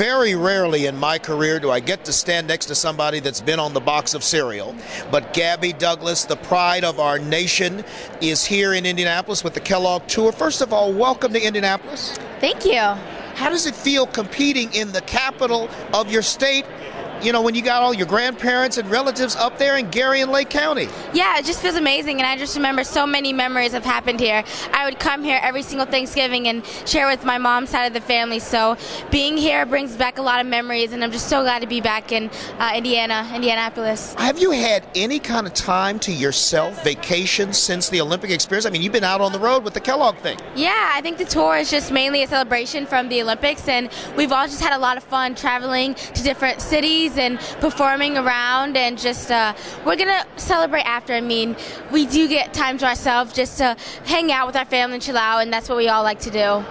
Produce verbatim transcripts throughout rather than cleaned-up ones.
very rarely in my career do I get to stand next to somebody that's been on the box of cereal. But Gabby Douglas, the pride of our nation, is here in Indianapolis with the Kellogg Tour. First of all, welcome to Indianapolis. Thank you. How does it feel competing in the capital of your state? You know, when you got all your grandparents and relatives up there in Gary and Lake County. Yeah, it just feels amazing, and I just remember so many memories have happened here. I would come here every single Thanksgiving and share with my mom's side of the family, so being here brings back a lot of memories, and I'm just so glad to be back in uh, Indiana, Indianapolis. Have you had any kind of time to yourself, vacation, since the Olympic experience? I mean, you've been out on the road with the Kellogg thing. Yeah, I think the tour is just mainly a celebration from the Olympics, and we've all just had a lot of fun traveling to different cities and performing around, and just uh, we're gonna celebrate after. I mean, we do get time to ourselves just to hang out with our family and chill out, and that's what we all like to do.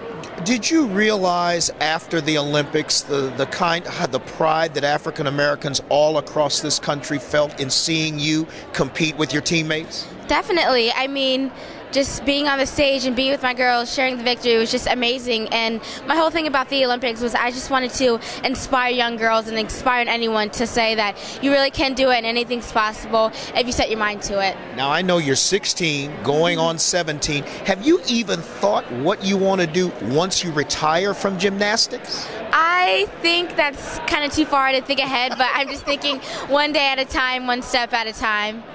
Did you realize after the Olympics the the kind the pride that African Americans all across this country felt in seeing you compete with your teammates? Definitely. I mean, just being on the stage and being with my girls, sharing the victory was just amazing. And my whole thing about the Olympics was I just wanted to inspire young girls and inspire anyone to say that you really can do it and anything's possible if you set your mind to it. Now, I know you're sixteen, going on seventeen. Have you even thought what you want to do once you retire from gymnastics? I think that's kind of too far to think ahead, but I'm just thinking one day at a time, one step at a time.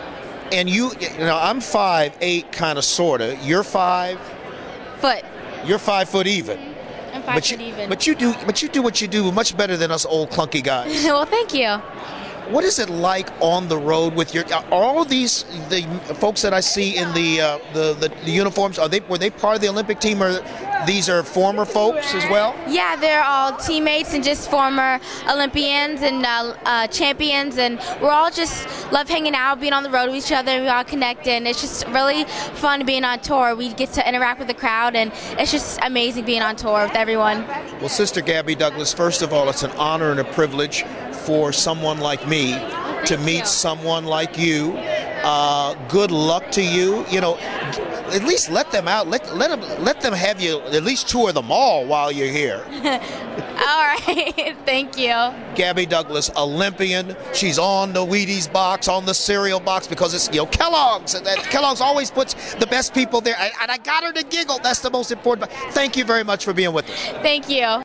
And you, you know, I'm five eight, kind of, sorta. You're five foot. You're five foot even. I'm five but foot you, even. But you do, but you do what you do much better than us old clunky guys. Well, thank you. What is it like on the road with your? Are all of these the folks that I see in the uh, the, the the uniforms? Are they were they part of the Olympic team, or these are former folks as well? Yeah, they're all teammates and just former Olympians and uh, uh, champions, and we're all just love hanging out, being on the road with each other. We all connect, and it's just really fun being on tour. We get to interact with the crowd, and it's just amazing being on tour with everyone. Well, Sister Gabby Douglas, first of all, it's an honor and a privilege for someone like me to meet someone like you. Uh, good luck to you. You know, at least let them out. Let let them let them have you at least tour the mall while you're here. All right, thank you. Gabby Douglas, Olympian. She's on the Wheaties box, on the cereal box, because it's, you know, Kellogg's. And that Kellogg's always puts the best people there. And I got her to giggle. That's the most important. Thank you very much for being with us. Thank you.